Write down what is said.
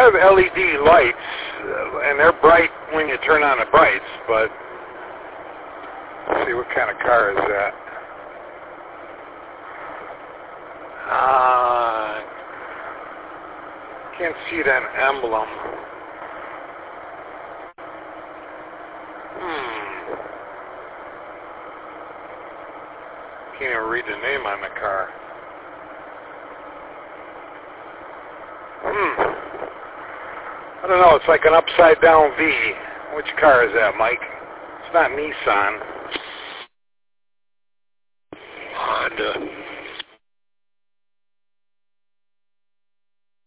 have LED lights, and they're bright when you turn on the brights, but let's see, what kind of car is that? Can't see that emblem. Can't even read the name on the car. I don't know, it's like an upside down V. Which car is that, Mike? It's not Nissan. Honda.